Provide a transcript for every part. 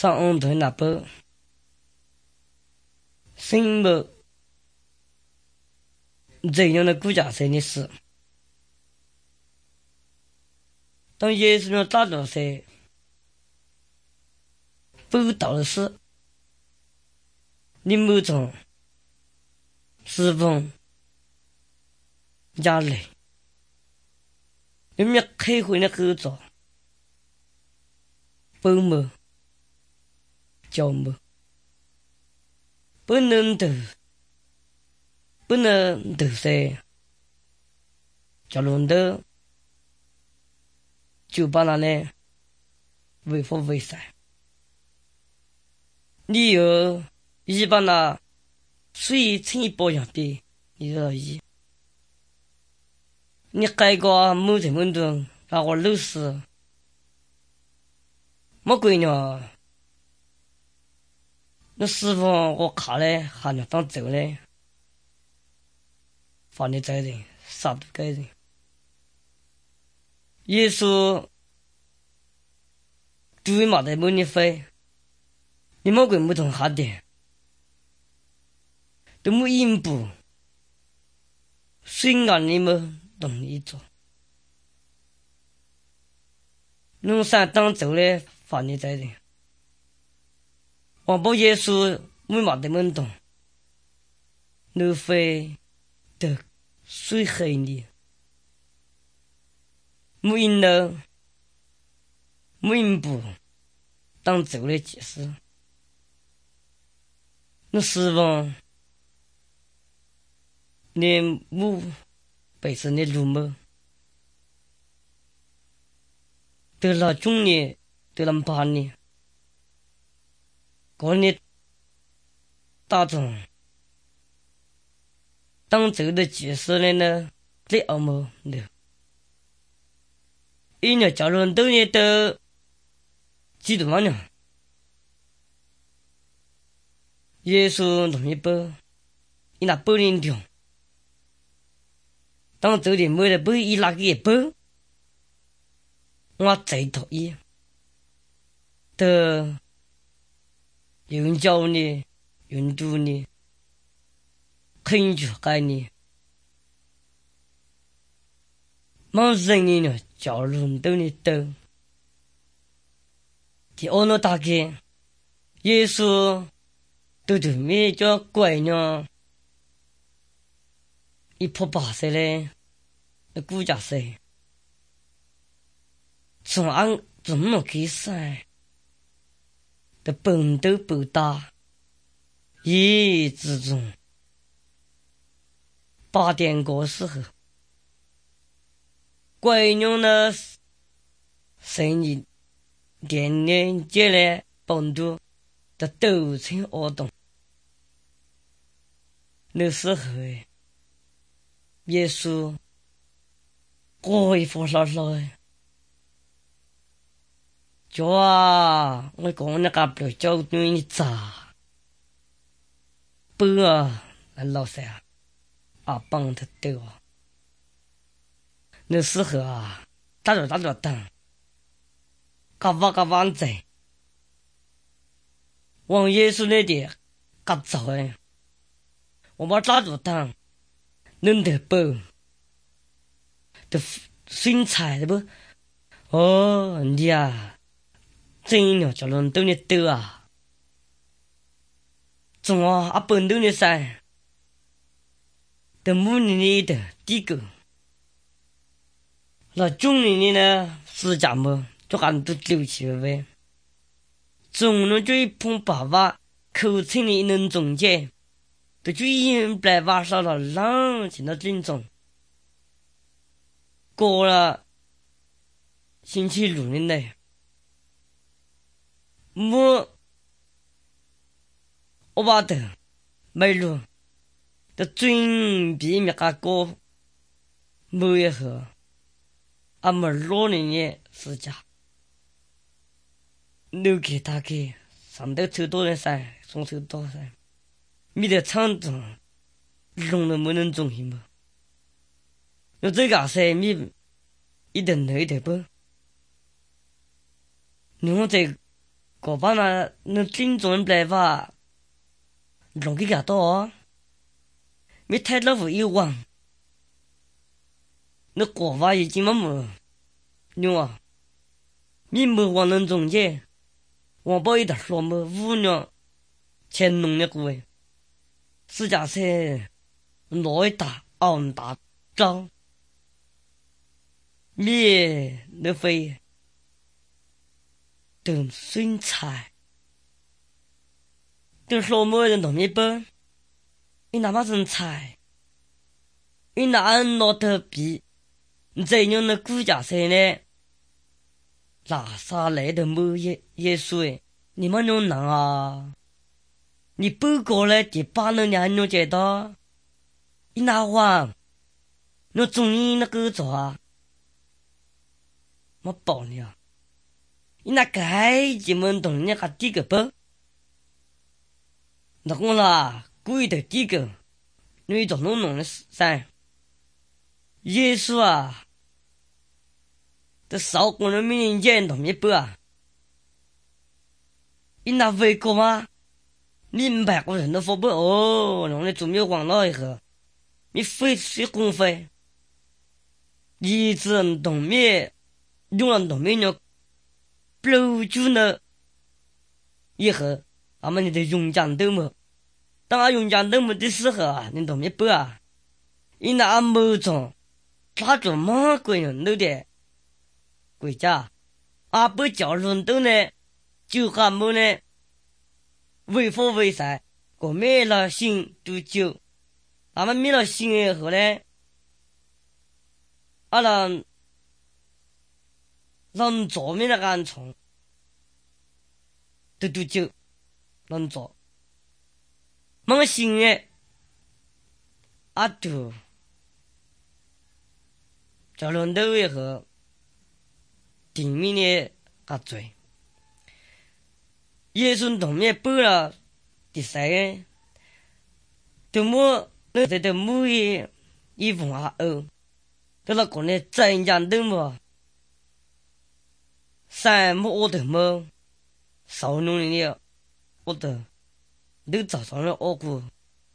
上岸头那边，什么这样的国家谁的事？当耶稣呢打到谁，不到的事，你们从释放压力，你们开会的合作，不么叫么，不能得谁，叫弄得就把那呢为佛为善。你有一把那水清保养的，你知道一。你改个某程度中，让我老师，么鬼呢？那师傅我看嘞，还能当走嘞，放你责任，啥都该人。耶稣注意嘛的没你飞，你么鬼没同下的，都没引步，虽然你们同意做，弄啥当走嘞，放你责任。我把耶稣没嘛的门懂，你非得水黑你。没引了，没引步，当走的解释。那失望，你母本身的路么？得了中年，得了8年，过年大众当走的解释了呢，这奥么的。一年假如都年都几多万呢？耶稣同一包，一那包零条，当走的没得包一那个一包，我最讨厌。的有人教你，有人读你，很就该你，忙人你呢，教人都你都。第二呢，大概耶稣都对面叫怪呢，一破80嘞，那估价谁？从俺怎么给噻？的本都不大，一之中8点过时候，怪娘呢，生意年年接来本都的斗成活动，那时候耶稣过一副老老的。叫啊！我讲那个不叫你咋？不啊，老三啊，帮他对啊。那时候啊，打着等，嘎哇在，往耶稣那里嘎走哎，我把打着等，能得不？的身材的不？哦，你啊。真了，叫人都你得啊！怎么啊？本都你噻，的母你的第个，那中你呢？是家么？就俺都丢起呗。中了就一碰爸爸，口称你能中间，都就一白晚上了，冷起那正中。过了星期六的呢。我把的没路的准备没个过没一盒，俺们老年的私家，留给他给上头抽多人噻，送抽多噻，没得厂中弄了没能中心不？那这个噻，没一定累的不？你我这个把那尊重来法，弄给个多，没太老夫有望，那国法已经么，牛啊，你没往能中间，我把一点说么五娘，乾隆的各位，私家车，老一大，昂大张，面那飞。等孙菜，等说么人同一本，你哪怕人菜，你哪拿得比，你再用那骨架谁呢？拉萨来的么耶稣，你们用难啊？你不过来第八能两用接到，你哪话？那中医那个做啊？我保你啊！你那该怎么动你还第个不？那我啦，贵的第个，你做弄的噻。耶稣啊，这少过了民间同一不啊？你那为过吗？你明白个人都说不哦，弄的做没忘了以后，你非是公费，一直动面，用了动面了。blow 住呢，以后俺们你的用讲都没，当俺用讲都没的时候啊，你都没背啊，你那没中，他做么鬼人都的，国家，阿不叫伦敦呢，就还没呢，为佛为财，我灭了心就救，俺们灭了心以后呢，俺让做面的安从。都就能做，梦醒诶，啊都叫人都以后，顶面的个罪，耶稣同面背了第三个，都么那在都么一vùng下欧，都那讲呢真正都么，三么我都么。少弄的了，我的，都早上了我估，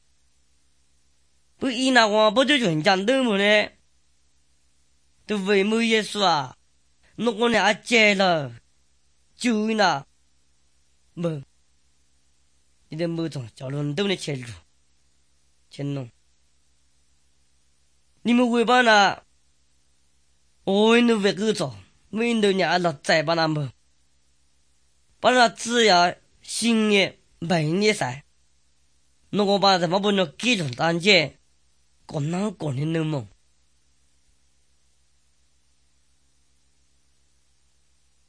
不一那话不就人家都么呢？都为么耶稣啊？那我俩接了，就那，么，你的么种叫伦敦的前路，乾隆，你们为把那，我那为个做，没得伢了再把那么。把那只要新的每年噻，那我把怎么不能给种单件，过难过的那么。